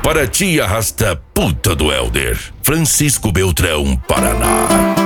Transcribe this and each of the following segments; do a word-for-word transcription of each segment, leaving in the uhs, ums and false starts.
Para ti arrasta puta do Helder. Francisco Beltrão, Paraná.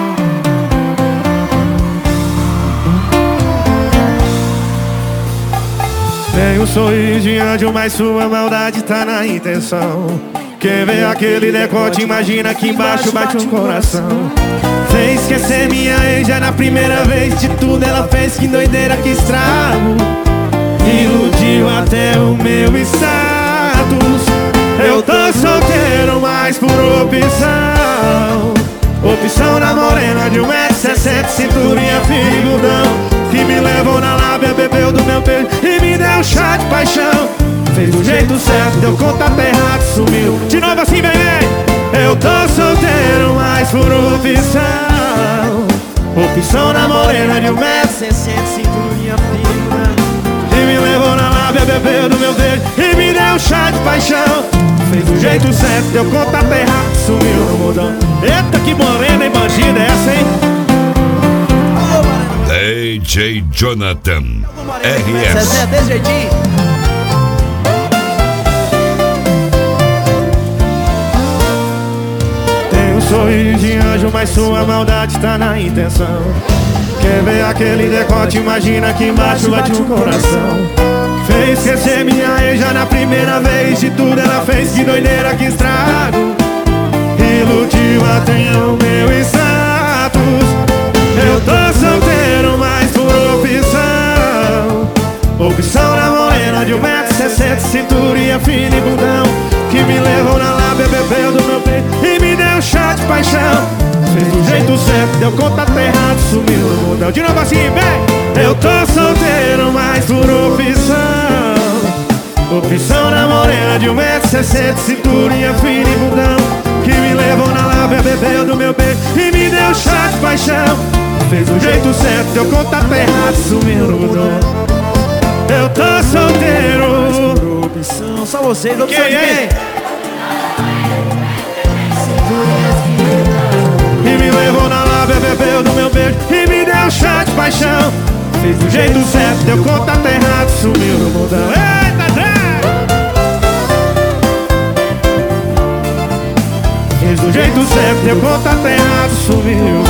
Tem um sorriso de anjo, mas sua maldade tá na intenção. Quem vê aquele decote, imagina que embaixo bate um coração. Fez esquecer minha ex já na primeira vez. De tudo ela fez, que doideira, que estrago. Iludiu até o meu status. Eu tô solteiro, mas por opção. Opção na morena de um metro e sessenta, cinturinha figudão, que me levou na lábia, bebeu do meu beijo e me deu chá de paixão. Fez do jeito certo, deu conta errado, sumiu. De novo assim, bebê. Eu tô solteiro, mas por opção. Opção na morena de um metro e sessenta, cinturinha figudão, que me levou na lábia, bebeu do meu beijo e me deu chá de paixão. Fez do jeito certo, deu conta errado, sumiu no mudão. Eita, que morena e bandida é essa, hein? D J Jonathan R S. Zezé, desse jeitinho. Tem um sorriso de anjo, mas sua maldade tá na intenção. Quer ver aquele decote, imagina que embaixo bate um coração. Fez esquecer minha ex já na primeira vez. De tudo ela fez, que doideira, que estrago. Iludiu até o meu status. Eu tô solteiro, mas por opção. Opção na morena de um metro e sessenta, cinturinha fina e bundão, que me levou na lábia, bebeu do meu peito e me deu chá de paixão. Fez do jeito certo, deu conta errado, sumiu no mundão. De novo assim, vem! Eu tô solteiro, mas por opção. Opção na morena de um metro e sessenta, cinturinha fina e bundão, que me levou na lábia, bebeu do meu beijo e me deu chá de paixão. Fez do jeito certo, deu conta errado, sumiu no mundão. Eu tô solteiro, Por opção, só vocês, opção de quem? e me levou na lábia, bebeu do meu beijo e me deu chá de paixão. Fez do jeito certo, deu conta errado, sumiu no mundão. Eita, Zé! Fez do jeito certo, deu conta errado, sumiu.